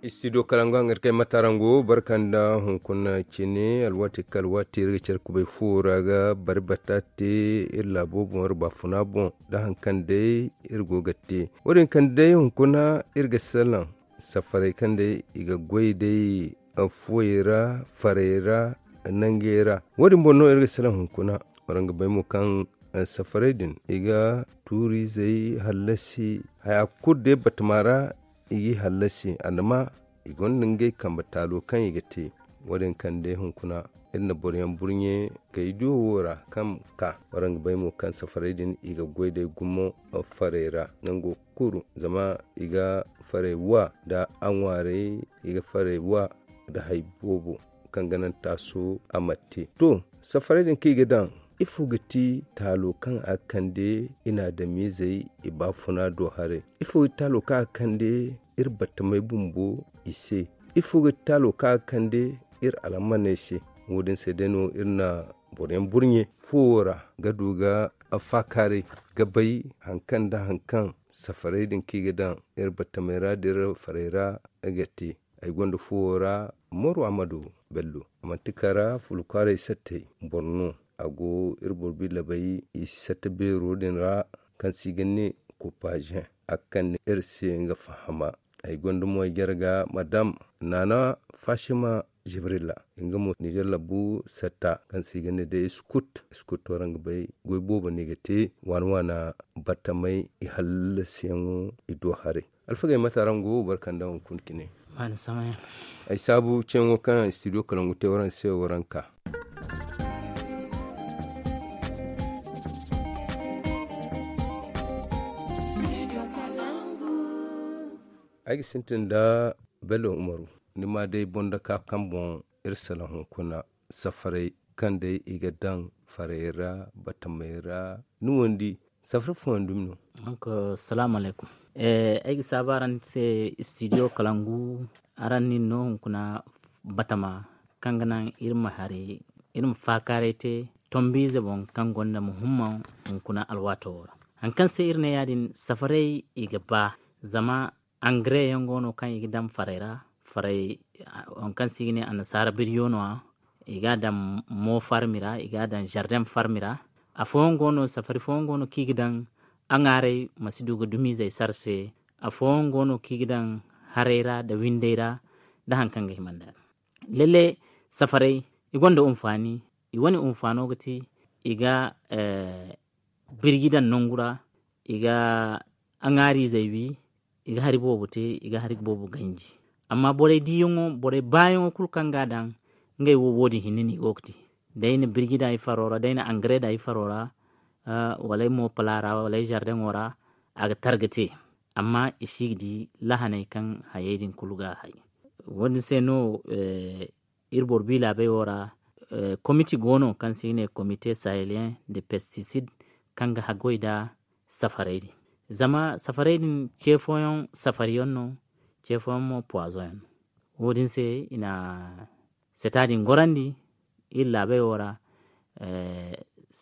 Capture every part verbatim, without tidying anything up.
Studio Kalangu ngar kay matarango barkanda hunkuna kine alwati kalwati richer kubay furaga barbatate illa bobo bafuna bon da hankande irgo gatte wurin kande hunkuna irga salan safare kande iga goyde afoira farera nangera wurin bonno irga salan hunkuna waranga baymo kan safare din iga turi zai halasi haya kudde batmara igi halasi andama igon ninge kamba talo kan yigate wadin kan de hunkuna inna boryan burnye kay do wora kam ka warang baymo kan safaredin iga goyde gummo farera nango kuru zama iga farewa da anware iga farewa da haibobo kan ganan taso amatti to safaredin ki gidan ifugati talo kan akande ina da mizai ibafuna do hare ifu talo kan akande ir batta mai bumbo ise ifuga talo ka kande ir alamane se wodin se deno irna boren burnye fora gaduga afakare gabai hankan da hankan safare din kigadan ir batta mai radir farera agati ay gondo fora moru amadu bello amantikara fulukare sette borno ago ir borbi labai isata bero din ra kan sigane ko page akan irse nga fahama ay gondo moy gerga madam nana fashima jibrila inga mo niger labu sata kan sigane de skut skut torang bay goy boba negate wan wana batamay i halasiyan ido hare alfagay matarango barkanda on kuntine man samay ay sabu cengo kan studio Kalangu te waran se waranka aiki sintin da bello umaru nima dai bonda ka kan bon irsala hunkuna safare kan dai iga dan farera batamaira nuwandi safar fondum no anko assalamu alaikum eh aiki sabaran se studio Kalangu aran ni no hunkuna batama kangana irma hare irma fakarete tombize bon kan gonda muhimman hunkuna alwato hankan se irne yadin safare iga ba zama engrais yangono kan igi dam farera farai on kan sigine anasara biryono iga dam mo farmira iga dam jardin farmira afongono safari fongono kigidan angare masidugo dumize sarse afongono kigidan harera da windera da hankanga himanda lele safari igonda umfani iwani umfano gati iga eh, birgidan nongura iga angari zaibi iga hari bobo te iga hari bobo ganji amma bore diyongo bore bayongo kul kangadan ngay wo wodi hinini okti dayna brigida ay farora dayna engrais da ay farora uh, wala mo palara wala jardin wora aga targete amma isigdi lahanay kan hayedin kuluga hay woni seno uh, irbor bila be wora uh, committee gono kan sine comité sahélien de pesticides kanga hagoida safaredi zama safaredin kefoyon safariyon no kefoyon mo poison wodin se ina setadin gorandi illa be wora eh,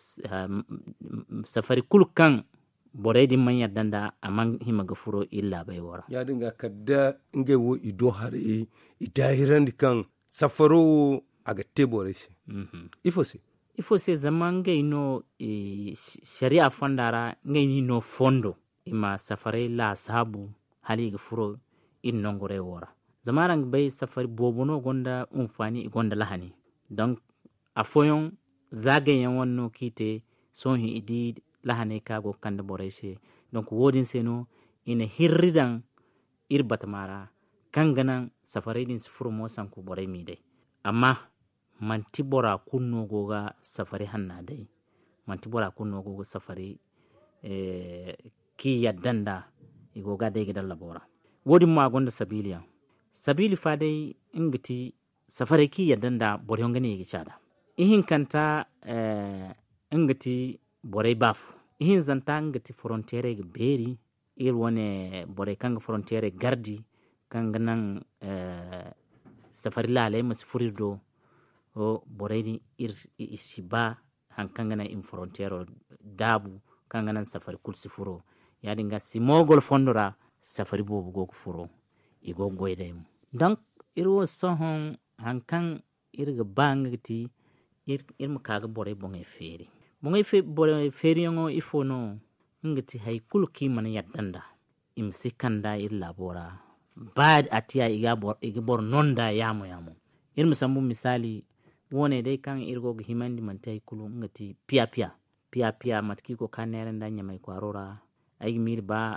safari kulkan boredi man yadanda aman hima gafuro illa be wora ya dinga kadda nge wo ido hare idahirandi kan safaro aga tebore se mm-hmm. ifo se ifo se zaman nge no e, sharia fondara nge no fondo ima safari la sabu hali gafuro in nongore wora zamaran bay safari bobono gonda umfani gonda lahani donc afoyon zagayen wonno kite sonhi idi lahane kago kande borese donc wodin seno ina hirridan irbata mara kanganan safari din sifuru mo sanku boray mide amma manti bora kunno goga safari hanna dai manti bora kunno goga safari eh ki yaddanda igoga dai gidan labora wodin ma gonda sabiliya sabili fadai ingiti safari ki yaddanda bore ngane yigi chada ihin kanta eh ingiti bore bafu ihin zanta ingiti frontiere ge beri ir wone bore kanga frontiere gardi kanga nan eh safari lale mas furirdo o bore ni ir isiba hankanga na in frontiere dabu kanga nan safari kulsi furo yadi nga simogol fondora safari bobu go furo igo goydem donc irwo sohon hankan irga bangti ir irma kaga bore bonge feri bonge fe bore feri ngo ifono ngati hay kulki man yaddanda im sikanda ir labora bad atiya iga bor iga bor nonda yamo yamo irma sambu misali wone dai kan irgo himandi man tay kulu ngati pia pia pia pia matki ko kanere nda nyamai kwarora ay mir ba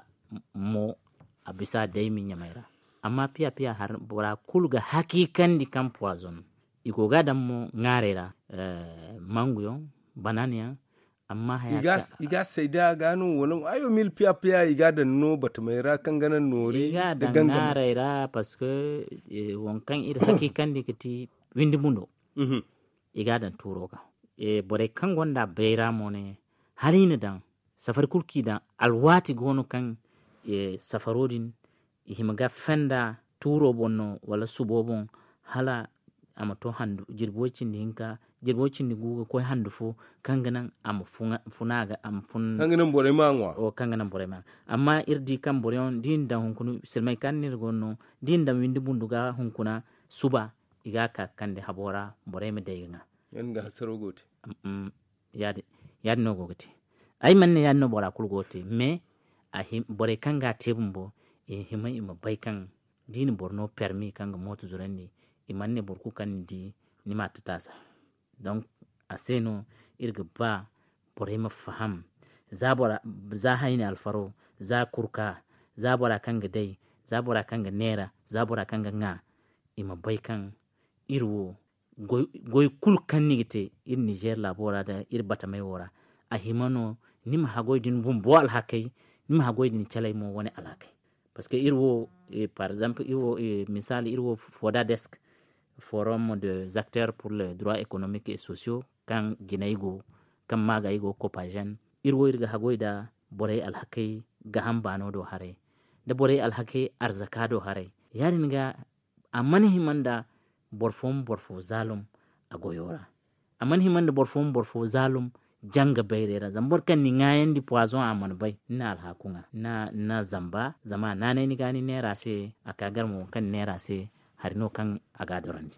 mo abisa dai min nyamaira amma pia pia har bora kulga hakikan di kan poison iko gadam mo ngarera uh, manguyo banania amma haya iga iga sai da gano wani ayo mil pia pia iga da no batmaira kan ganan nori iga da ngarera parce que e, wonkan ir hakikan di kiti windi mundo mhm iga da turoga e bore kan gonda beira mone halina dan safar kulki dan alwati gono kan e safarodin himaga fenda turo bonno wala subobon hala ama to handu jirbocin di hinka jirbocin di guga ko handu fo kanganan am funaga am fun kanganan bore mangwa o kanganan bore ma amma irdi kam bore on din da hunkunu selmai kannir gonno din da windi bunduga hunkuna suba iga ka kande habora bore me deyga yanga hasaro gote mm yade yade no gote ay manne yanno bora kul gote me a him bore kanga tebumbo e hima ima baykan dini borno permis kanga moto zurandi imanne borku kan di ni matatasa donc aseno irga ba bore ma faham za bora za hayni alfaro za kurka za bora kanga dai za bora kanga nera za bora kanga nga ima baykan irwo goy goy kul kannigite ir Niger la bora da ir batamay wora a himano nim hagoy din bumbo al hakay nim hagoy din chalay mo woni alakay parce que irwo eh, par exemple irwo eh, misal irwo foda desk forum des acteurs pour les droits économiques et sociaux kan ginaygo kan magaygo copagen irwo irga hagoy da boray al hakay gaham bano do hare da boray al hakay arzakado hare yarin ga amani himanda borfom borfo zalum agoyora aman himanda borfom borfo zalum janga bayrera zambor kan ni ngayen di poison amon bay na alhakunga na na zamba zama na ne ni gani nera se akagar mo kan nera se harino kan agadorandi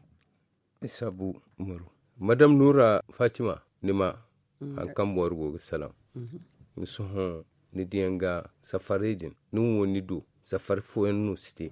isabu umaru madam nura fatima nima mm-hmm. an kan borgo salam mhm mm so ni dianga safaredin nu woni do safar fo en sti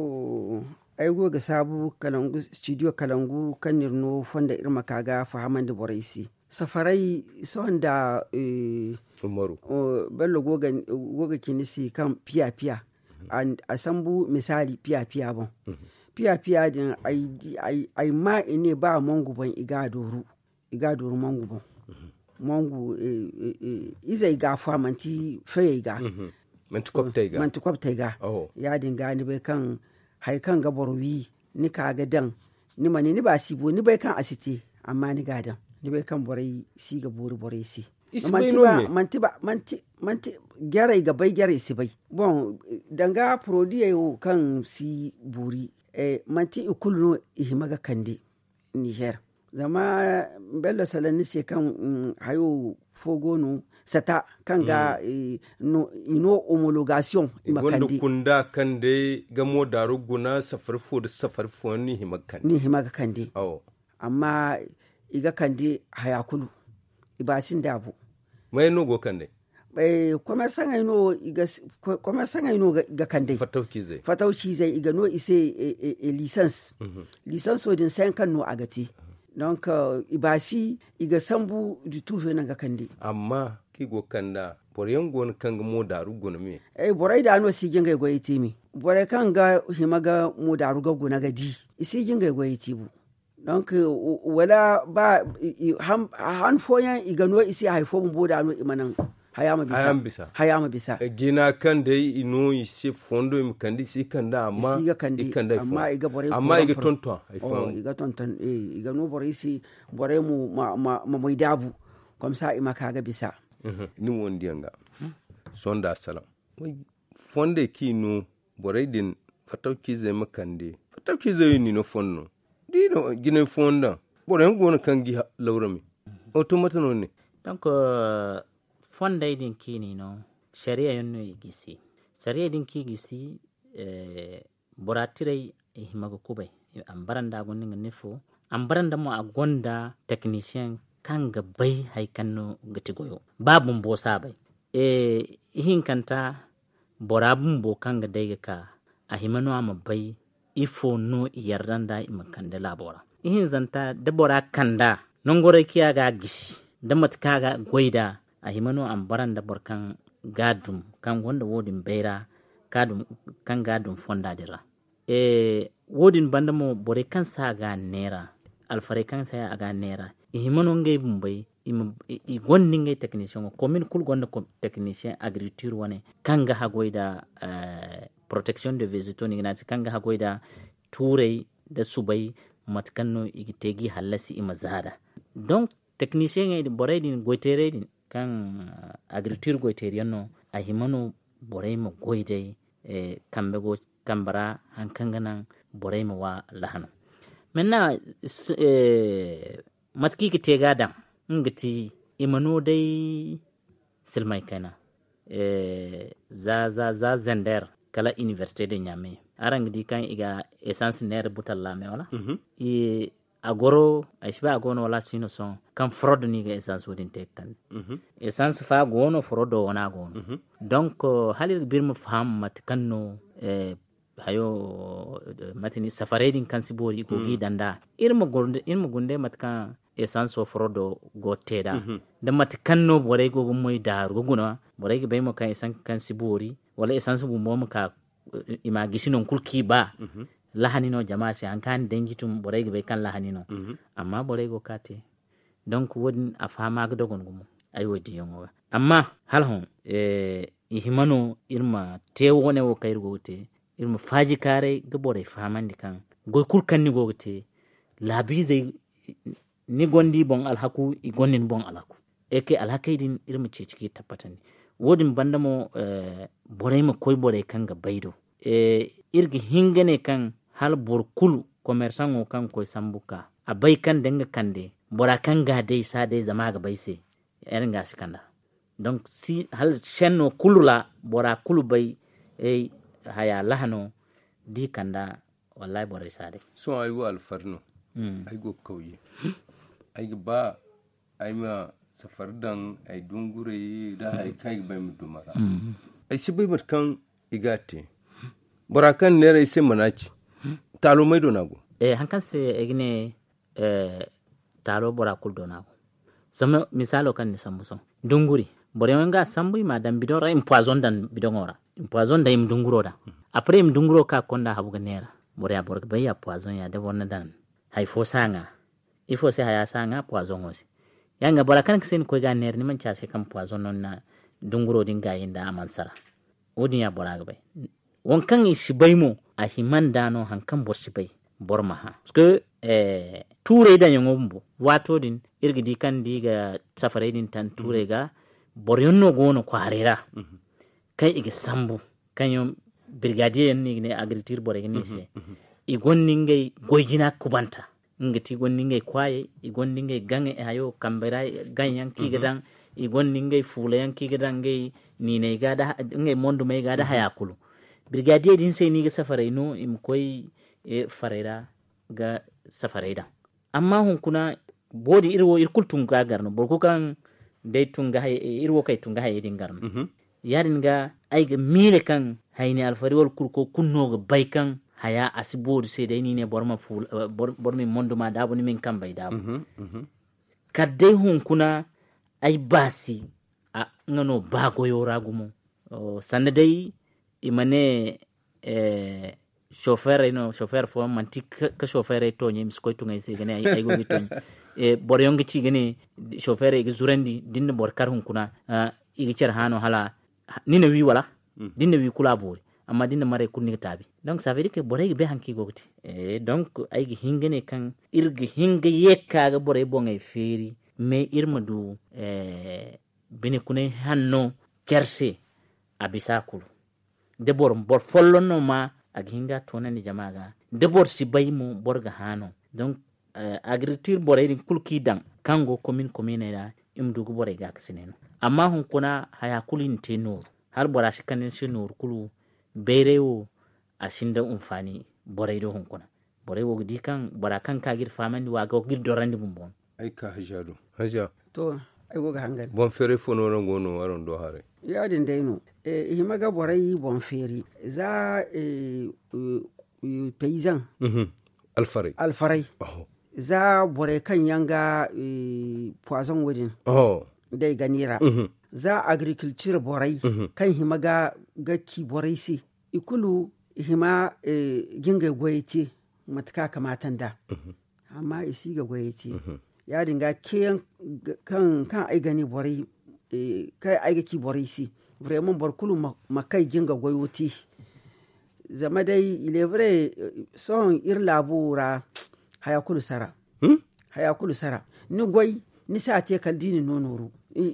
to ai goga sabu kalangu studio kalangu kanirno fonda irma kaga fahamande boraisi safarai sonda eh, umaru o bello goga goga kinisi kan piya piya mm-hmm. a sambu misali piya piya bon mm-hmm. piya piya din ai ai ai ma ine ba mongu bon iga doru iga doru mongu bon mm-hmm. mongu eh, eh, eh, izai ga famanti feiga mm-hmm. manti koptaiga manti koptaiga oh. ya dinga ni bai kan hay kan gaborwi ni kaga dan ni mani ni ba sibo ni bai kan asite amma ni gadan ni bai kan borai si ga buru borai si manti ba manti ba manti manti gare ga bai gare si bai bon danga produit yo kan si buri eh manti ikulno ihimaga kande Niger zama bello salani se kan um, hayo fogono sata kanga mm. e, no ino homologation makandi gondo kunda kande gamo daru guna safar fo da safar fo ni himakandi ni himakandi oh amma iga kande hayakulu ibasin dabu mai no go kande eh commerçant ay no iga commerçant ay no ga kande fatauci zai fatauci zai iga no ise e, e, e licence mm-hmm. licence odin cinq ans no agati donc uh, ibasi iga sambu du tout venant ga kande amma ki go kanda boryan gon kanga mo daru gona me eh borai da no si jinga go yitimi borai kanga himaga mo daru ga gona ga di isi jinga go yitibu donc wala ba han han foyan iga no isi haifo mo da no imanan hayama bisa hayama bisa hayama bisa gina kan dai ino isi fondo im kandi si kanda amma ikanda amma iga borai amma iga tonton oh iga tonton eh iga no borai si borai mu ma ma mai dabu comme ça ima kaga bisa mm-hmm. ni wondi anga hmm? sonda salam fonde kinu borai din fatauki zai makande fatauki zai ni no fonno dino gina fonda borai ngona kangi lawrami mm-hmm. automatiquement ne donc uh, fonda din kini no sharia yonno igisi sharia din ki gisi eh, boratirai himaga kubay ambaranda gondinga nefo ambaranda mo agonda technicien kanga bay hay kanno gatigoyo babum bo sabay e hinkanta borabum bo kanga dayga ka a himano ama bay ifo no yardanda imakande labora ihin zanta da bora kanda nongore kiyaga gisi da matkaga goida a himano ambaranda borkan gadum kan wanda wodin beira kadum kan gadum fonda dira e wodin bandamo bore kan saga nera alfare kan saya aga nera e himano ngay bumbay i gonni ngay technicien ko min kul gonda ko technicien agriculture wane kanga ha goida uh, protection de végétaux ni nati kanga ha goida tourey da subay matkanno igitegi halasi imazada donc technicien ngay bore din goitere din kan uh, agriculture goitere no a himano bore mo goide e kambe go kambara hankanga nan bore mo wa lahano maintenant e matki ki tega dam ngati imano dai silmai kana e za za za zender kala université de Niamey arang di kan iga essence ner butalla me wala mm -hmm. e agoro aishba agono wala sino son kan fraud ni ga essence wodin tek kan mm -hmm. essence fa gono fraud wana gono mm -hmm. donc uh, halir birmu faham mat kanno e hayo matini safaredin kan sibori ko mm -hmm. gidanda irma gonde irma gonde mat kan essence of rodo go teda mm -hmm. da mat kanno bore go go moy dar go guna bore ge baymo kan essence kan sibori wala essence bu mom ka ima gisinon kulki ba mm -hmm. lahanino jama'a sai an kan dangitum bore ge bay kan lahanino mm -hmm. amma bore go kate donc wodin afama ga dogon gumo ay wodi yongo amma hal hon e ihimano irma tewo ne wo kayirgo te irma faji kare ga bore famandi kan goy kulkan ni gote labi zai ni gondi bon alhaku i gonnin bon alhaku eke alhakaidin irma ceciki tapatani wodin bandamo uh, bore ma koy bore kan ga baydo e irgi hingane kan hal borkulu commerçant o kan koy sambuka abay kan denga kande bora kan ga dai sa dai zama ga bayse erin ga sikanda donc si hal chenno kulula bora kulu bay e haya lahano di kanda wallahi bore sade so ay wal farno mm. ay go kawye ay ba ay ma safar dan ay dungure da ay kai bay mudumara mm. ay sibai matkan igate borakan ne rai sai manaci talo mai donago eh hankan se egne eh talo borakul donago sama misalo kan ni sambuson dunguri bore wanga sambu ma dan bidon rai poison dan bidon ora poison da im dunguro da après im dunguro ka konda habuga nera bore abor bay ya poison ya de wonna dan hay fo sanga il faut se haya sanga poison osi yanga bora kan kisen ko ga ner ni man chase kam poison non na dunguro dinga yinda amansara odin ya bora ga bay won kan isi baymo a himanda no hankan borsi bay borma ha parce que eh toure da yongombo wato din irgidi kan diga safare din tan toure ga borionno gono kwarera mm -hmm. kai ige sambu kanyo brigadier ni ne agriculture bore ni se mm -hmm. i gonningay goyjina kubanta ngati gonningay kwaye i gonningay gange ayo kambera ganyan kigadan mm -hmm. i gonningay fule yan kigadan ngay ni ne gada ngay mondu may gada mm -hmm. hayakulu brigadier din se ni ga safare no im koy e farera ga safareda amma hun kuna bodi irwo irkultun gagarno borko kan dai tunga hay irwo kay tunga hay din garno mm -hmm. yarin ga ay ga mile kan hayni alfariwol kurko kunno ga baykan haya asibodi se dai ni ne borma ful uh, bor, bormi mondo ma dabo ni min kan bay dabo mm -hmm. mm -hmm. kadde hun kuna ay basi a ngano bago yoragumo o sanne dai imane eh chauffeur no chauffeur fo manti ka chauffeur to nyim skoy to ngay se gane ay ay go giton e bor yongi ci gane chauffeur e zurandi din bor kar hun kuna uh, igi cer hano hala nina wi wala mm. dinna wi kula bori amma dinna mare kunni tabi donc ça veut dire que boré be hanki gogti e donc ay gi hingene kan irgi hinga yekka ga boré bongay feri mais irma du e bene kunay hanno kerse abisakulu de bor bor follono ma ag hinga tonani jamaga de bor si baymo borga hano donc uh, agriculture boré din kulki dang kango commune commune da imdugo boré ga aksineno amma hun kuna haya kulin tenor har bora shi kanin shi nur kulu berewo a shinda umfani boray do hunkuna boray wo di kan bora kan kagir famandi waga gir dorandi bumbon ay ka hajado haja to ay go ga hangan bon fere fono ran gono waron do hare ya din dayno e himaga boray bon feri za e paysan mhm alfarai alfarai oh za boray kan yanga e poison wodin oh dai ganira mhm za agriculture boray Mhm. kan himaga gaki boray si ikulu hima e, ginga goyete matka kamatan da amma isi ga goyete ya dinga ke kan kan ai gani borai e, kai ai gaki borai si vraiment barkulu ma- makai ginga goyoti zama dai il est vrai eh, son ir labura haya kulu sara hmm? haya kulu sara ni goy ni sa te kaldini nonoro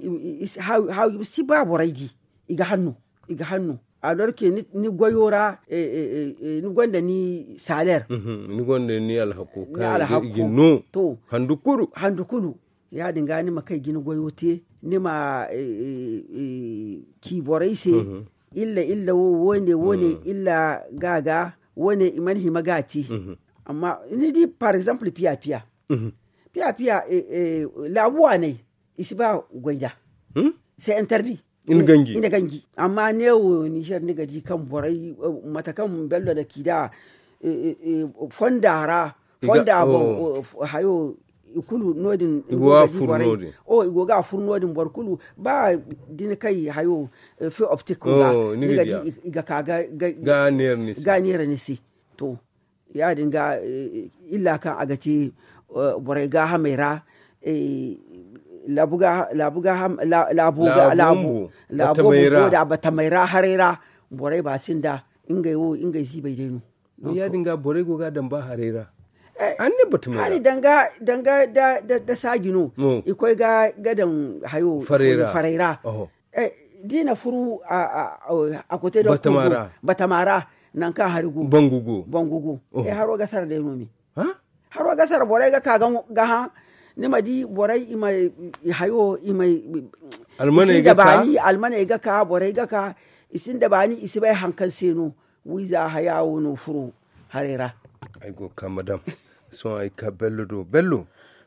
how how si ba borai di iga hannu iga hannu alors que ni, ni goyora eh, eh, eh, ni gwanda ni salaire Mhm. ni gonde ni alhako ni alhakku ginno to handukuru handu kulu ya dinga ni makai gini goyote ni ma eh, eh, eh, ki borai se illa illa wo- wone wone illa gaga wone iman himagati amma ni di par exemple pia pia Mhm. pia pia eh, eh, labuwa ne isi ba goida Hmm? c'est interdit In gangi. ina gangi amma ne wo Niger ni gaji kan borai eh, matakan bello da kida eh, eh, eh, fondara Iga- fonda oh. bon oh, hayo ikulu nodin Igwa gaji fur borai. nodin. o igo ga fur nodin borkulu ba din kai hayo eh, fe optic Oh, ga ni ni gaji gaji iga kaga ga- ga ner ni ganiyar nisi to ya dinga eh, illa kan agati eh, borai ga hamera eh, labuga labuga ham la- labuga labu Labumbu, labu batamaira. ko da batamaira harera borai ba sinda inga yo inga si bai denu ya dinga bore go ga dan ba harera an ne batu hari mai danga danga da da, da sagino Mm. ikoi ga gadan hayo Farera. farera oh eh, dina furu a a a, a kote da Batamara. Kogo, batamara nan kan harigu bangugo bangugu Oh. e haro gasar da nomi ha haro gasar borai ga kagan gaha ne madi borai ima hayo ima Almana isin ga da ka? bani almana ga ka borai ga ka isin da bani isi bai hankan seno wiza hayawo no furu harera ay go ka madam so ay ka bello do bello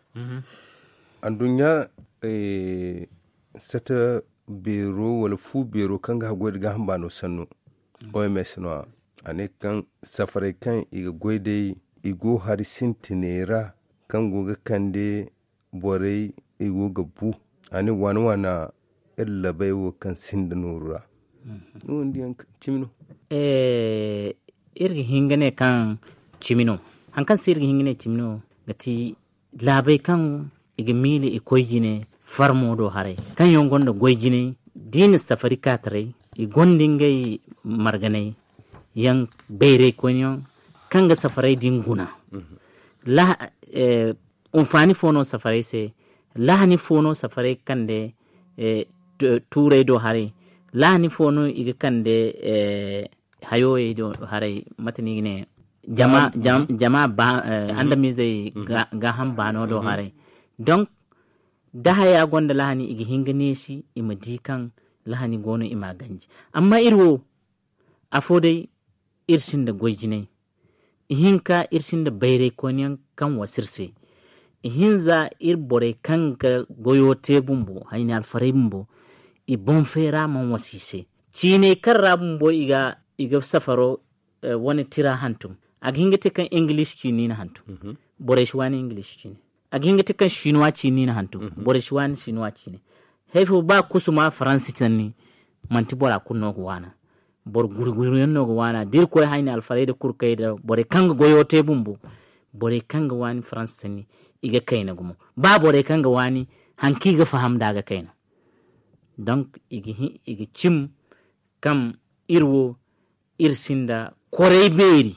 an dunya eh sata biro wala fu biro kan ga goy ga hamba no sannu o mes no ane kan safare kan iga goyde igo har sintinera kan goga kande borei igo ga bu ane wana wana illa baiwo kan sinda nurura no ndiyan chimino eh irgi hingane kan chimino hankan sirgi hingane chimino gati labai kan iga mili ikoyjine farmodo hare kan yongonda goyjine dina safari katare i gondingay marganay yang beyre konyon kanga safaray dinguna la eh, umfani fono safaray se lahani fono safaray kande eh, turay do hare lahani fono iga kande eh, hayoy do hare matani ne jama jam, jama ba eh, anda mize ga, ga ham bano do hare donc daha ya gonda lahani igi hingane shi ima dikan lahani gono ima ganji amma irwo afodai irsin da goyjine ihinka irsin da bayre konyan kan wasirse ihinza ir bore kan ga goyo tebumbo hayni alfarai bumbo i bon fera man wasise cine karra bumbo iga iga safaro uh, wani tira hantum ag hingate kan english cini na hantum mm-hmm. bore shwani english cini ag hingate kan shinwa cini na hantum mm-hmm. bore shwani shinwa cini hefo ba kusuma france tanni manti bora kunno ko wana bor gurguru yenno ko wana dir ko hayni alfarai da kurkay da bore kanga goyo tebumbo bore kanga wani france tanni iga kaina gumo ba bore kanga wani hanki ga faham daga kaina donc igi igi chim kam irwo irsinda korey beeri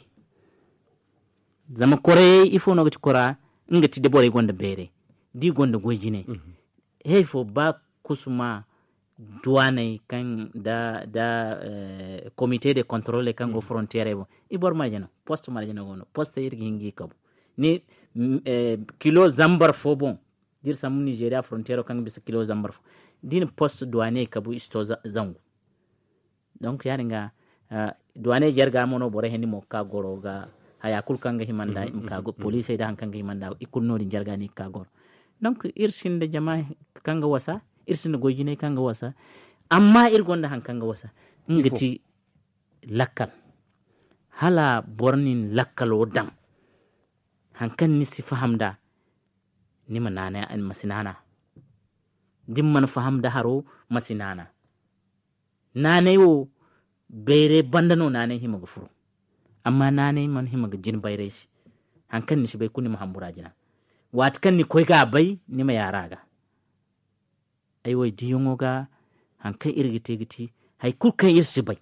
zama korey il faut nogati kora ngati de bore gonda beere di gonda goyjine mm-hmm. hey fo ba kusuma douane kan da da uh, comité de contrôle kan go mm-hmm. frontière bo ibor majana poste majana gono poste irgi hingi kabo ni uh, kilo zambar fo bon dir samu Nigeria frontière kan bis kilo zambar fo din poste douane kabu isto zangu donc yaringa uh, douane jarga mono bore hen mo ka goro ga haya kul kanga himanda im kago police da han kanga himanda ikul no din jargani kagor donc irsin de jama kanga wasa irsin gojine kanga wasa amma irgonda han kanga wasa ngati lakkal hala bornin lakkal o dam hankan ni si fahamda ni manana an masinana dimman fahamda haro masinana nane wo bere bandano nane hima gufuru amma nane man hima ga jin bayre shi hankan ni shi bai kunni mahambura jina wat kan ni koy ga bai ni ma yara ga ai wai diyongo ga hankan irgite giti hay kulkan irsi bai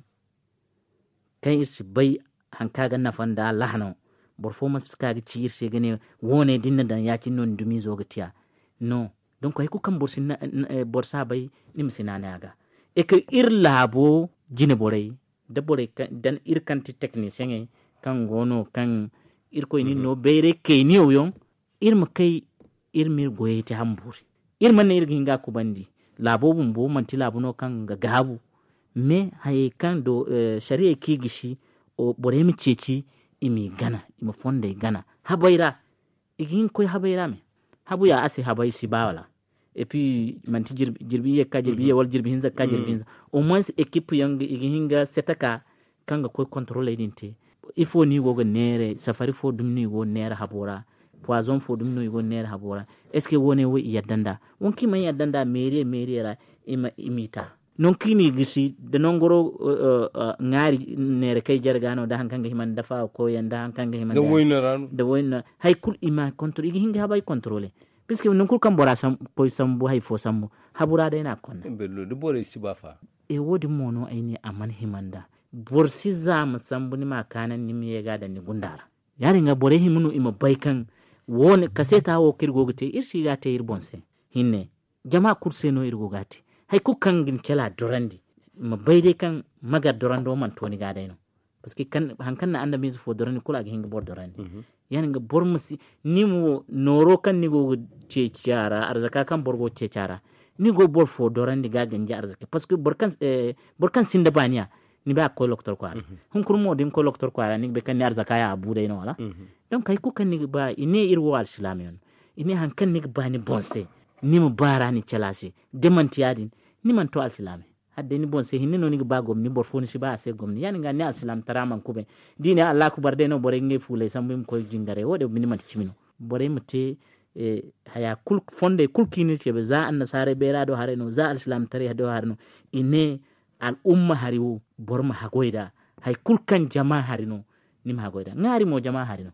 kan irsi bai hanka ga nafanda lahano performance ka ga ci irse gane wone dinna dan yaki non dumi zo ga tiya no donc hay kulkan borsin borsa bai ni misinana ga e ke ir labo jine borey da borey dan ir kanti technicien e kan gono kan ir ko ni no bere ke ni oyon ir makai ir mir goyete hamburi ir man ir ginga ku bandi labo bumbo manti labo no kan ga gabu me hay kan do uh, sharia ki gishi o borey mi ceci imi gana imi fonde gana habayra igin koy habayra me habu ya ase habay si bawala et puis manti jirbi ye ka jirbi ye wal jirbi hinza ka jirbi hinza au moins équipe yang iginga setaka kanga koy contrôler dinte il faut ni go nere safari fo dum ni go nere habora poison fo dum ni go nere habora est ce que woni wo yadanda wonki man yadanda mairie mairie ra ima imita non kini gisi de nongoro uh, uh, ngari nere kay jargano da hankanga himan dafa ko yanda hankanga himan da woyna ranu da woyna hay kul ima contrôler iginga habay contrôler puisque non kul kan bora sam poy sambu hay fo sambu habura da na konna bello de bore sibafa e wodi mono ayni aman himanda borsi zam sambu ni makanan ni mi yega da ni gundara yari nga bore himunu ima baykan won kaseta wo kirgogete irsi gate irbonse hinne jama kurse no irgogate hay ku kangin kela dorandi ma bayde kan magar dorando man toni gade no parce que kan hankan na anda mis fo dorani kula ga hinga bor dorandi mm -hmm. yani nga bor musi ni mo noro kan ni go ceciara arzaka kan borgo ceciara ni go bor fo dorandi ga ganja arzaka parce que borkan eh, borkan sinda baniya ni ba ko docteur ko ara mm -hmm. hun kurmo dim ko docteur ko ara ni be kan ni arzaka ya abu dai no wala mm -hmm. donc kay ku kan ni ba ine irwo al islamiyon ine hankan ni ba ni bonse ni mo bara ni chelasi demanti yadin ni man to al islami hadde ni bonse hinne no ni ba gom ni bor foni si ba se gom ni yani nga ni al islam taraman kube dine allah ku barde no bore nge fule sambim ko jingare wode ni man cimino bore mate e haya kul fonde kul kini ce za an nasare bera do hare no za al islam tare do hare no ine al umma hariwo borma hagoida hay kul kan jama hare no ni ma hagoida ngari mo jama hare no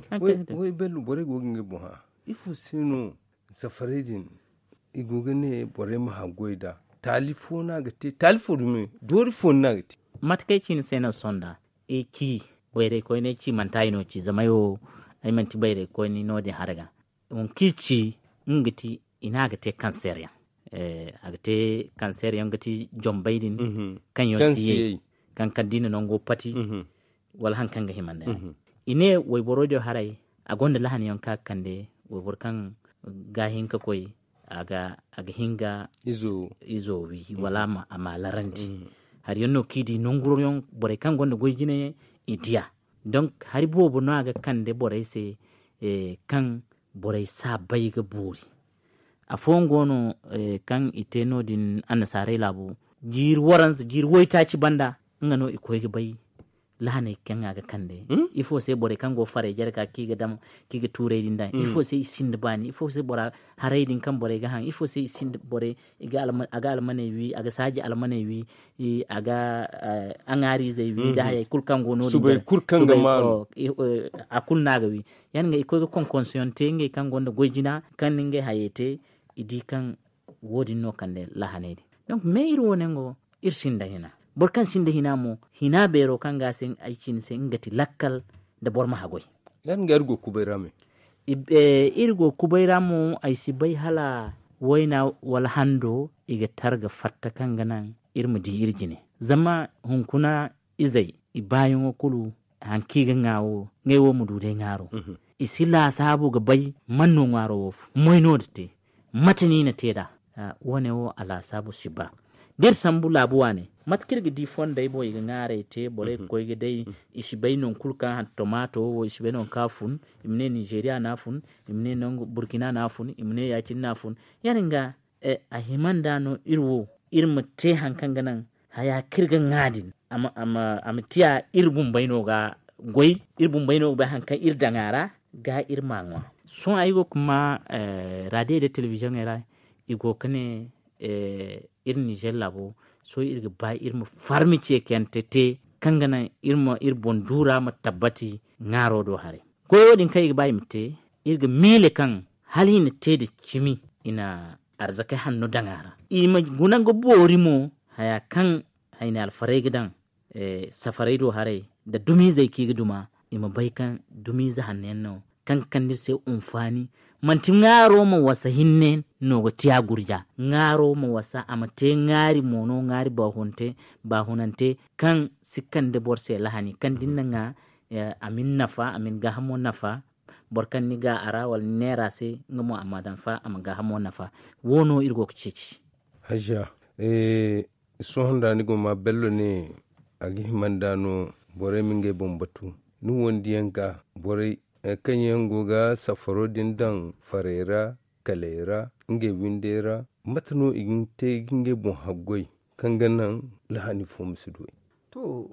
way belu bore go nge bo ha ifu sino safaridin igogene bore ma hagoida talifona gati talifonu dori fonna gati matkai cin sena sonda e ki were ko ne ci mantai no ci zamayo ay manti bayre ko ni no de haraga on kici ngati ina gate cancer ya eh agate cancer ya ngati jombaydin mm -hmm. kan yosi kan kadina no go pati mm -hmm. wal hankanga himande mm -hmm. ine way borojo haray agonda lahani yon ka kande way borkan gahin ka koy aga aga hinga izo izo wi mm. wala ma amalarandi mm. har yonno kidi nonguro yon bore kan gonde goyjine idia donc hari bobo no aga kande bore se e kan bore sa bayga buri afongono e kan iteno din anasare labu jir warans jir woyta ci banda ngano ikoyge bay lahane kenga ga kande hmm? il faut se bore kango fare jarka kiga dam kiga touré din dai hmm. il faut se sinde bani il faut se bora haray din kan bore ga han il faut se sinde bore ga alma aga almane wi aga saji almane wi i aga uh, angari ze wi hmm. da hay kul kango no sube kul kanga ma uh, akul naga wi yan nga iko ko consciente nge kango ndo gojina kan nge hayete idi kan wodi no kande lahane donc meiro nengo irsinda hina borkan sinde hinamo hina bero kanga sen aikin sen ngati lakkal da borma hagoy lan gargo kubayrame e irgo kubayramo ay sibay hala wayna wal hando iga targa fatta kanga nan irmu di irgine zama hunkuna izai ibayon kulu hankiga ngawo ngewo mudude ngaro mm -hmm. isila sabu ga bay manno ngaro wof moyno dite matini na teda uh, wone wo ala sabu shiba dir sambu labuwa ne matkir gidi fonda ibo iga ngare te bore mm-hmm. ko iga dai ishi bainon kulka han tomato wo ishi bainon kafun imne Nigeria nafun imne non Burkina nafun imne yakin nafun yaninga eh, a himanda no irwo irma te hankan ganan haya kirga ngadin ama ama amtiya irbun baino ga goy irbun baino ba hankan irdangara ga irmangwa son ayigo kuma eh, radio de television era igo kane eh, ir Niger labo so irga ba irma farmice kentete kangana irma irbon dura ma tabbati ngaro do hare goyo din kai ba imte irga mele kan halin te da cimi ina arzaka hannu dangara ima gunan go borimo haya kan haina alfarai gidan eh, safarai do hare da dumi zai ki giduma ima bai kan dumi za hannen no kan kan sai umfani manti ngaro ma wasa hinne no go tiya gurja ngaro ma wasa amate ngari mono ngari ba honte ba honante kan sikkan de borse lahani kan dinna nga eh, amin nafa amin gahamo nafa borkan ni ga ara wal nera se ngamo amadan fa am gahamo nafa wono irgo cici haja eh so honda ni go ma bello ne agi mandano bore minge bombatu nu wondi yanka bore kan yango ga safaro din dan farera kalera nge windera matano igin te ginge bon haggoi kan ganan lahani fo musudo to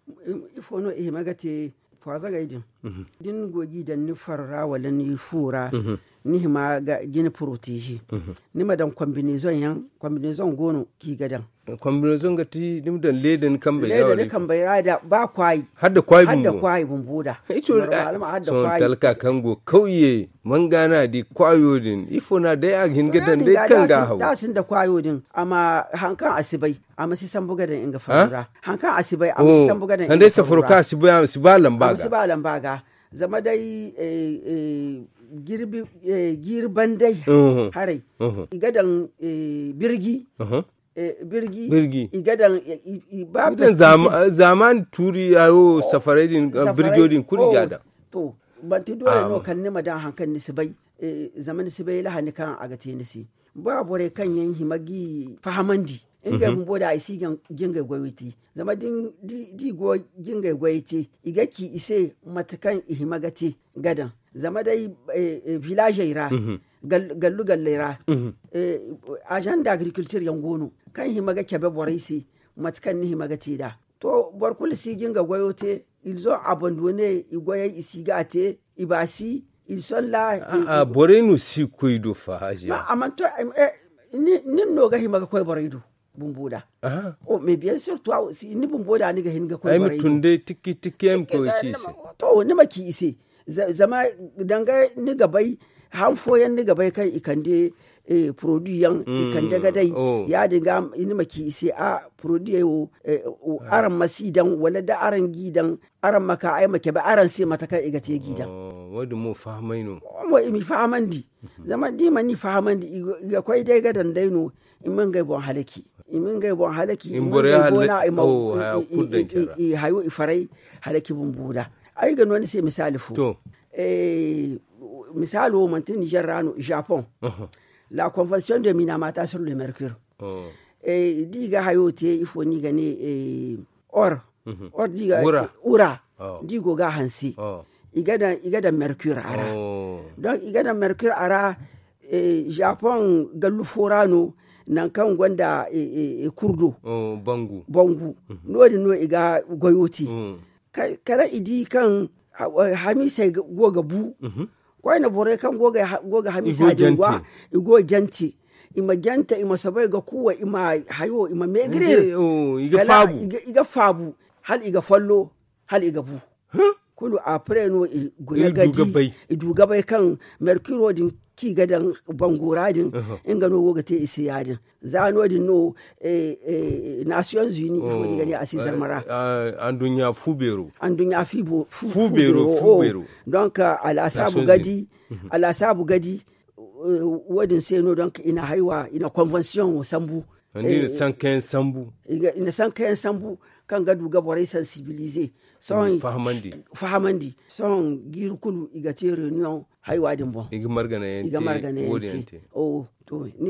ifo no e magate faza gaidin mm-hmm. din gogi da ni farra wala ni fura mm-hmm. ni ma ga gini protege mm-hmm. ni madan combinaison yan combinaison gono ki gadan combinaison gati dim dan leden kambe yawa leden kambe da ba kwai hadda kwai bumbu hadda kwai bumbuda ito hadda kwai talka kango kauye mangana di kwayo din ifo na dai a gin gadan dai kan ga hawo da sun da kwayo din amma hankan asibai amma si san buga da inga farura hankan asibai amma si san buga da inga dai safaruka asibai asibalan baga asibalan baga zama dai eh girbi girban dai harai igadan birgi birgi birgi igadan babin zaman zaman turi ayo safaredin birgiodin kuri gada to banti dole no kan nima dan hankan nisibai zaman nisibai lahani kan agate nisi ba bore kan yan himagi fahamandi inga mun boda isi ginga goyiti zama din di go ginga goyiti igaki ise matakan ihimagati gadan zama dai village ira gallu gallera agent d'agriculture yangono kan himaga kebe boraisi matkan ni himaga tida to borkul sigin ga goyote ils ont abandonné igoye isigate ibasi ils sont là a borenu si kuido fa haji ma amanto ni no ga himaga koy boraido bumbuda oh mais bien sûr toi si ni bumbuda ni ga hinga koy boraido ay mutunde tiki tiki em ko ci to ni maki ise zama danga ni gabai han foyan ni gabai kai ikande eh produit yan ikande gadai ya dinga ini maki ise a produit yo aran masidan wala da aran gidan aran maka ai make ba aran sai mata kai igate gidan wadi mu fahamaino mo mi fahamandi zama di mani fahamandi ga koi dai gadan daino imin gai bon halaki imin gai bon halaki imin gai bona oh i hayo ifarai halaki bumbuda ai ga wani sai misali fu to eh misali o mantin Niger rano Japon uh-huh. La convention de Minamata sur le mercure oh. eh diga hayote ifo ni gane eh or uh-huh. or diga ura, ura. Oh. Digo ga hansi oh. igada igada mercure ara oh. Donc igada mercure ara eh, Japon galu forano nan kan gwanda eh, eh, kurdo oh, bangu bangu uh-huh. No di no iga goyoti uh-huh. Kala idi kan hamisa goga bu uh-huh. Kwai na bore kan goga goga hamisa dingwa igo genti ima genta ima sabai ga kuwa ima hayo ima megre oh iga fabu iga fabu hal iga fallo hal iga bu huh? Kulu après no guya gadi iduga bai kan mercure din ki gadan bangora din uh-huh. Inga no goga te isi yadin zano din no eh, eh, Nations Unies oh, ifo diga ni asizar mara uh, andunya fubero andunya fibo fu, fubero fubero oh. Donc ala sabu gadi uh-huh. Ala sabu gadi uh, wadin sai no donc ina haiwa ina convention sambu andi eh, cent quinze sambu ina cent quinze sambu kan gadu gaborai sensibiliser son fahamandi fahamandi son girkulu igate reunion haiwa din bon iga margana yente iga margana yente oh to ni di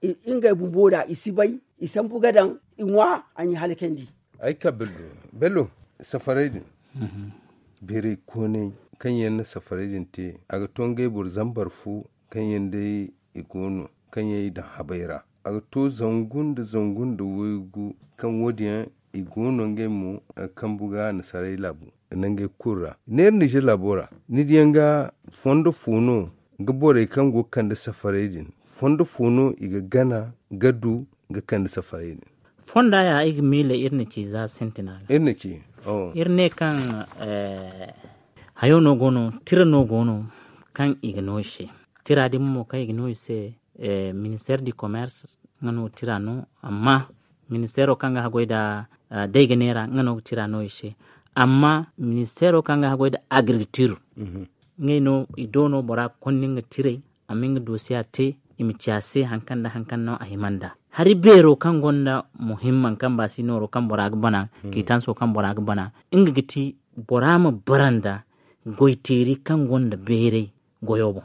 inga bumboda isibai isan bugadan inwa anyi halkendi ai ka bello bello safarai mm-hmm. bere kone kan yan safarai te aga tonge bur zambar fu kan yan dai igono kan yayi da habaira aga to zangun da zangun da wegu kan wodiyan igono ngemu kan buga na sarai labu nange kurra ner ni je labora ni dianga fondo funo gabore kan go kan da safarai fondo funo iga gana gadu ga kan da safarai fonda ya igi mile irne ci za sentinal irne ci oh irne kan eh hayo no gono tira no gono kan ignoshe tira di mo kan ignoshe eh ministère du commerce ngano tira no amma ministère kanga hagoida uh, daiganera ngano tira no ishe amma ministère kanga hagoida agriculture mhm ngeno idono bora konninga tire aminga dossier te imichase hankanda hankanno ahimanda hari bero kan gonda muhimman kan ba sinoro kan boraga bana mm. kitanso kan boraga bana inga giti borama baranda goiteri kan gonda bere goyobo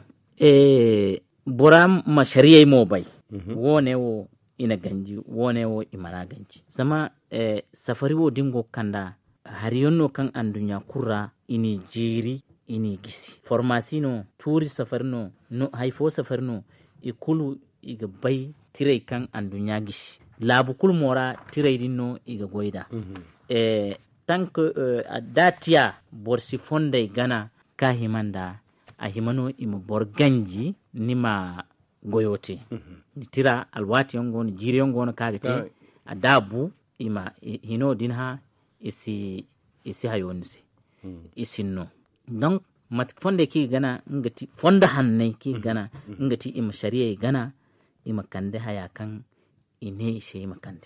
e boram ma shari'a mo bai mm-hmm. wone wo ina ganji wone wo imana ganji sama e safari wo dingo kanda hari yonno kan andunya kurra ini jeri ini gisi formasino turi safarno no haifo safarno ikulu iga bai tirai kan andunya gishi labu kul mora tirai dinno iga goida mm-hmm. eh tank uh, adatia borsi fonda gana ka himanda a himano imu borganji nima goyote mm-hmm. tira alwati yongo ni jiri yongo no kagate yeah. adabu ima hino dinha isi isi hayonse mm. isinno donc mat fonda ki gana ngati fonda hanne ki gana mm-hmm. ngati ima shari'a gana ima kande haya kan ine ishe ima kande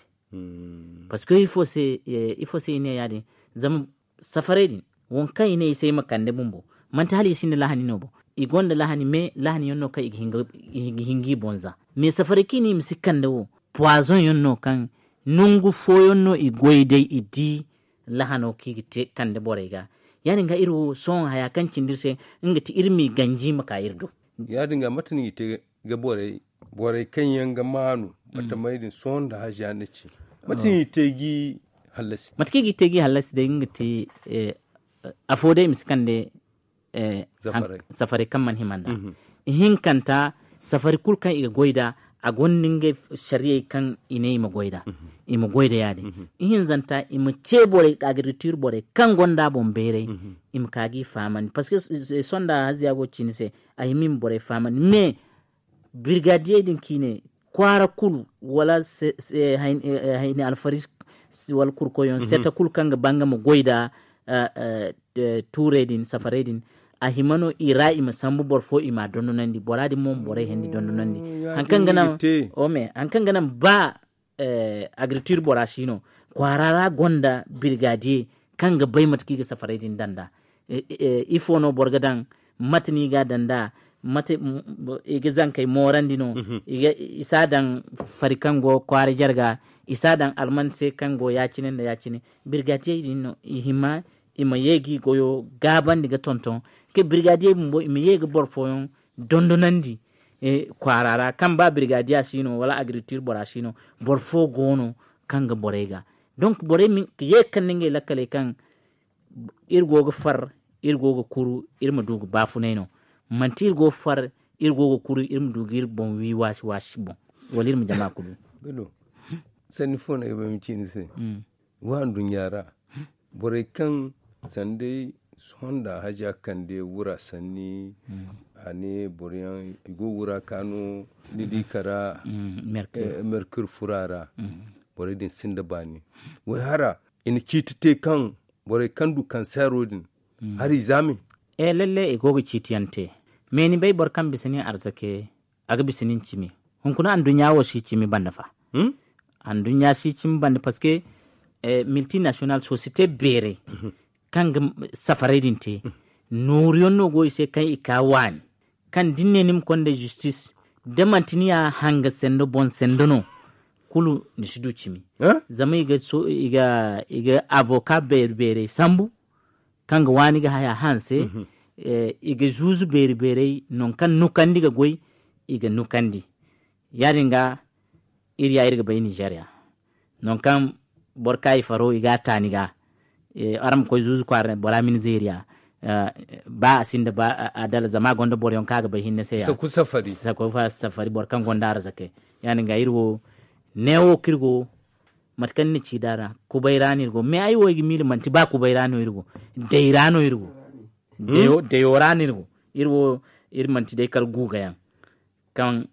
mm. parce que il faut c'est eh, il faut c'est ine yadi zam safare din wonka ine ishe ima kande bumbo man ta hali shin lahani no bo igonda lahani me lahani yonno kai hingi hingi bonza me safare kini msikande wo poison yonno kan nungu fo yonno igoide idi lahano ki te kande borega yani nga iru son haya kan cindirse ngati irmi ganji maka irdo yadi nga matani te ga bore bore kan yanga manu mata maidin son da haja ne ci matani te gi halasi matki gi te gi halasi da ngati eh, afode miskande eh, safari kan man himanda mm-hmm. hinkanta safari kulkan iga goida a gonninge shari'a kan ine ima goida mm-hmm. ima goida yade mm-hmm. ihin zanta ima cebore agriculture bore kan gonda bombere mm-hmm. ima kagi famani parce que sonda haziya go chinise ay min bore famani me brigadier din kine kwara kulu wala se, se hayni alfaris wal kurko yon mm-hmm. seta kul kanga banga mo goida uh, uh, toure din safare din a himano ira ima sambu bor fo ima dondo nandi boradi mom bore hendi dondo nandi mm, hankan ganam ome hankan ganam ba eh, agriculture borashino kwarara gonda brigadier kanga bay matki ga safare din danda e, e, ifo no borgadan matni ga danda mate ige zankay morandino mm-hmm. ige isadan farikango kwari jarga isadan almanse kango yacine da yacine brigadier dino ihima ima yegi goyo gaban diga tonton ke brigadier mbo ima yegi borfoyon dondonandi e kwarara kan ba brigadier sino wala agriculture borashino borfo gono kanga borega donc bore min ye kan nge lakale kan irgo go far irgo go kuru irma dugu bafuneno mantir go far irgo go kuru irma dugu ir bon wi wasi wasi bon walir mi jama kulu belo sani fona e bami chini se mm. wa dunyara bore kan sande sonda haja kande wura sanni mm. ane boriyan igo wura kanu didi kara mm. mercure eh, mercure furara mm. bore din sinda bani we hara in kitite kan bore kandu kansero din mm. hari zami e lalle igo go kitiyante meni bay bor kan bisini arzake aga bisinin cimi hun kuna an dunya wo shi cimi banda fa hmm? an dunya shi cimi banda parce que eh, multinational société bere mm-hmm. kan safare dinte noriyon no go ise kan ikawani kan dinne nim konde justice de mantiniya hanga sendo bon sendo no kulu ni shidu chimi eh? Zama iga so iga iga avocat bere bere sambu kan ga wani ga haya hanse mm-hmm. eh, iga juzu bere bere non kan nukandi ga goy iga nukandi yaringa iriya irga bai Nigeria non kan borkai faro iga taniga e aram ko zuzu kwar bora min Nigeria uh, ba asinda ba adala zama gonda bor yon kaga bai hinne sai ya sa ku safari sa ko fa safari bor kan gonda arzake yani ga irwo newo kirgo matkan ni cidara ku bayrani irgo me ayi wogi mil manti ba ku bayrani irgo deyrano irgo deyo deyorani irgo irwo irmanti dai kar guga yan kan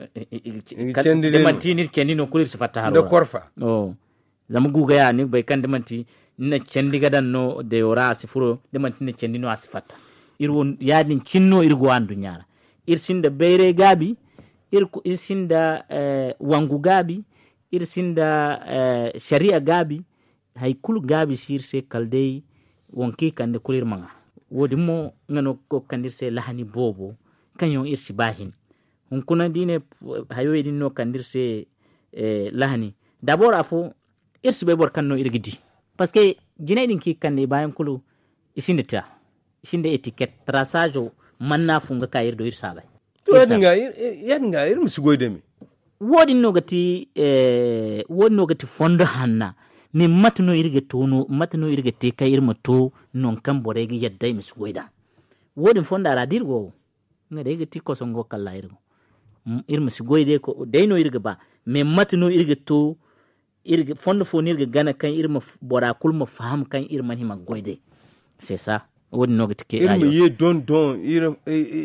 de manti ni kendi no kulir sifata haro da korfa oh zamu guga ya ni bai kan de manti na kendi gadan no deyora asifuro de manti ni kendi no asifata irwo yadin cinno irgo andu nyara irsinda beyre gabi irko irsinda eh, wangu gabi irsinda eh, sharia gabi haykul gabi sirse kaldei wonki kande kulir manga wodi mo ngano ko kandirse lahani bobo kanyon irsi bahin hun kuna dine hayo edin no kandirse eh, lahani d'abord afo irsi be bor kanno irgidi parce que jinaydin ki kande bayan kulu isinde ta isinde etiquette traçage manna funga kayir do irsa bay to yadinga yadinga ir musigoyde mi wodi no gati eh wodi no gati fondo hanna mi matno irge tono matno irge te kay irma to non kan boregi yadda mi sugoida wodi fonda ra dirgo ngade irge ti ko songo kala irgo irma sugoide ko deyno irge ba mi matno irge to irge fondo fo nirge gana kan irma bora kulma faham kan irma hima goide c'est ça wodi no gati ke ayo irma ye don don ir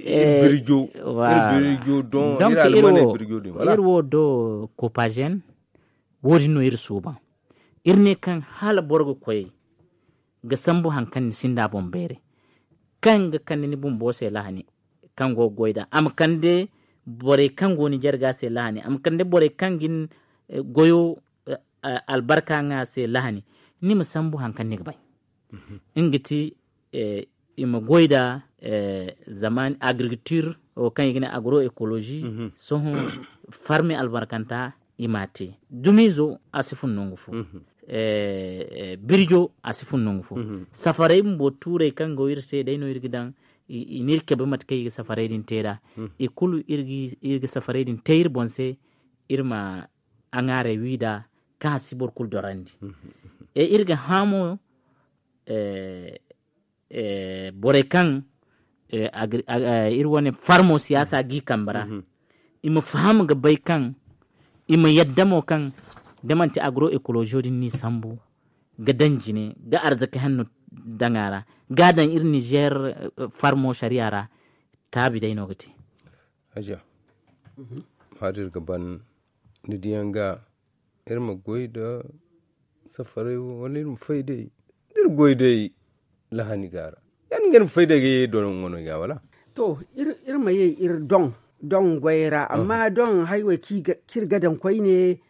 birjo birjo don ir almane birjo de voilà irwo do copagen wodi no ir suba irne kan hala borgo koy ga sambu hankan sinda bombere kan ga kan ni bumbo se lahani kan go goida am kande bore kan go ni jarga se lahani am kande bore kan gin eh, goyo eh, albarka nga se lahani ni musambu hankan ni bay mm-hmm. ingiti eh, ima goida eh, zaman agriculture o kan yigina agroecologie mm-hmm. so farme albarkanta imate dumizo asifun nongo fu mm-hmm. eh, eh, birjo asifun nongo fu mm-hmm. safare mbo ture kango irse dayno irgidan inir kebe matke yigi safare din tera mm-hmm. e kulu irgi irgi safare din teyir bonse irma angare wida ka sibor kul dorandi mm-hmm. e irga hamo eh, eh, bore kan eh, agri, ag, uh, irwane farmo siyasa gi kambara mm-hmm. ima fahamu ga bai kan ima yadda mo kan damanti agroecologie din ni sambu ga danjine ga arzaka hannu dangara ga dan ir Niger uh, farmo shari'ara tabi dai nogati aja mm-hmm. hadir gaban ni diyanga irma goida safare wani irma faide dir goida lahani gara yan gan faide ga don ngono ga wala to ir irma ye ir don don gwaira amma uh-huh. don haiwa kirgadan kwai ne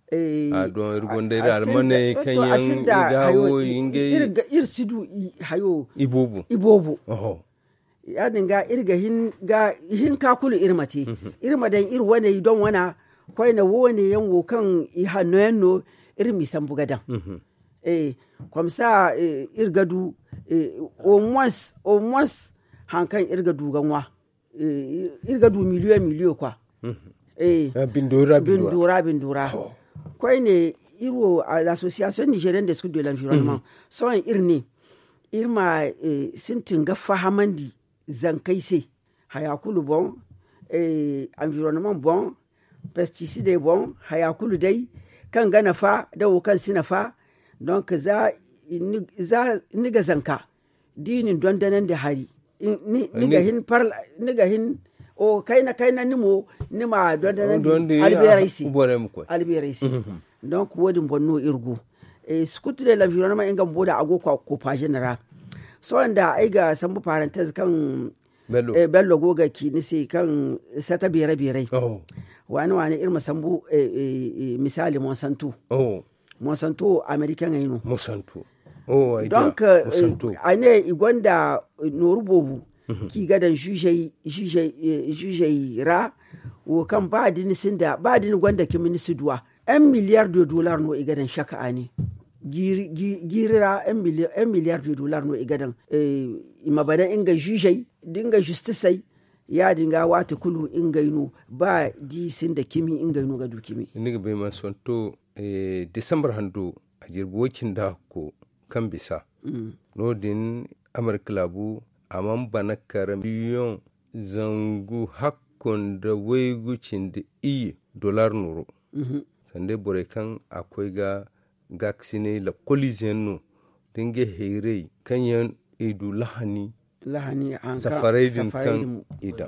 eh a don irgonde da almane kanyan igawo inge ir sidu hayo ibobu ibobu oho ya dinga irga hin ga hin kakulu irmati uh-huh. irma dan ir wane don wana kwai na wone yanwo kan i hanoyanno irmi sambugadan uh-huh. eh komsa eh, irgadu eh, o moins o moins hankan irgadu ganwa eh, irga du miliyo miliyo kwa mm-hmm. eh bindura bindura bindura oh. Kwa ne iro l'association nigérienne des études de l'environnement mm-hmm. son irni irma eh, sintinga fahamandi zankaise hayakulu bon eh, environnement bon pesticide bon hayakulu dai kan gana fa da kan sina fa donc za ni za niga zanka dinin dondanan da hari ni niga hin par niga hin o kaina kaina nimo nima dondanan alberaisi alberaisi donc wodin bonno irgu e scutu de l'environnement engam boda ago ko ko pagenera so anda aiga sambu parenthèse kan bello e bello goga ki nisi kan sata bere bere oh wani wani irma sambu e, e, e, misali Monsanto oh Monsanto américain ayino Monsanto oh aida donc uh, ane igonda norubobu mm-hmm. ki gadan juje juje juje ra wo kan ba din sinda ba din gonda ki minisuduwa un milliard de dollars no igadan chaque année giri girira un milliard un milliard de dollars no igadan eh imabada inga juje dinga justice ya dinga wata kulu ingaino ba di sin da kimi ingaino ga du kimi ni ga bai man sonto eh december hando a jirbokin da ko kan bisa mm. nodin amurka labu amman bana karam biyon zangu hakkon da waigucin da iya dolar nuro mm-hmm. sande bore kan akwai ga gaksine la collision no dinge heire kanyan idu lahani lahani an safarai din kan ida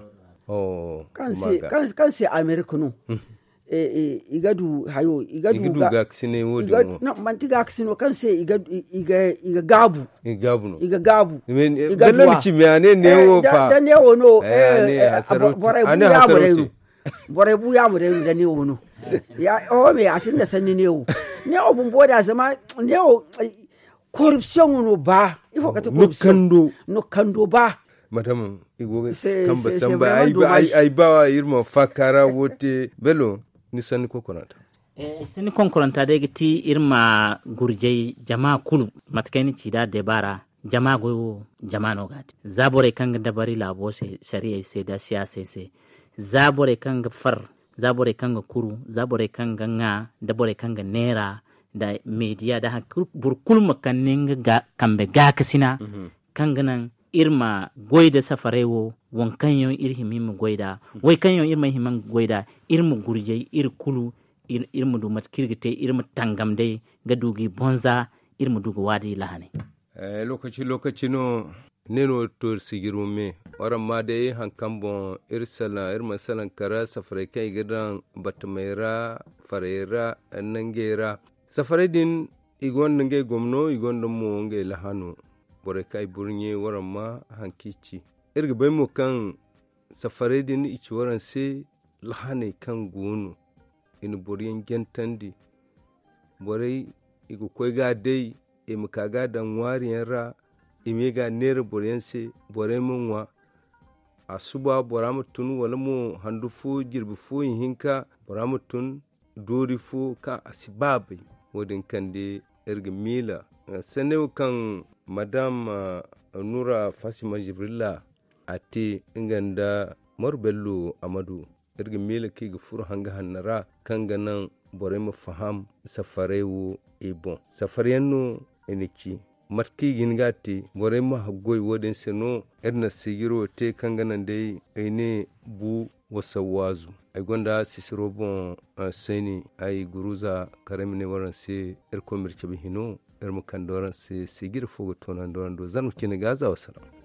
oh kan se kan kan se america no e e igadu hayo igadu igadu gaksine wodi no no manti gaksine kan se igadu iga iga gabu igabu no iga gabu igadu ci me ane ne wo fa da ne wo no eh ane hasaroti bore bu ya mu da ne wo no ya o me asin da sanni ne wo ne o bun boda zama ne o corruption no ba ifo ka ta corruption no no kando ba madam igo kan ba san ba ai ai ba irmo fakara wote belo ni sani kokonata eh sani konkoranta da giti irma gurjai jama'a kulu matkaini cida de bara jama'a go jama'a no gati zabore kan da bari labo se shari'a se da siyasa se zabore kan far zabore kan kuru zabore kan nga da bore kan nera da media da hakul burkul makanin ga kambe ga kasina mm-hmm. kan ganan irma goida safarewo wankan yon irhimi mu goida wai kan yon irma himan goida irmu gurje ir kulu ir, irmu du matkirgite irmu tangamde ga dugi bonza irmu dugu wadi lahane eh lokaci lokaci no neno to sigiru me wara ma dai hankan bon irsala irma salan kara safare kai gidan batmaira farera nangera safare din igon nge gomno igon mo nge lahano bore kai burnye waran ma hankici irga bai mu kan safare din ici waran sai lahane kan gonu in boriyan gentandi bore igu koi ga dai e mu kaga dan wariyan ra ime ga nere boriyan sai bore mun wa asuba bora mutun wala mu handu fu girbi fu hinka bora mutun dori fu ka asibabai wodin kan de irga mila sanew kan madam uh, nura fasima jibrilla ati inganda marbello amadu irga mila ki gufur hanga hannara kan ganan bore mu faham safarewo e bon safarenno eniki matki gingati bore mu hagoy wodin seno erna sigiro te kan ganan dai ene bu wasawazu ay gonda sisiro bon uh, seni ay guruza karamine waran se er komirce bihino er mukandoran se sigir fogo tonan doran do zanu kine gaza wasalam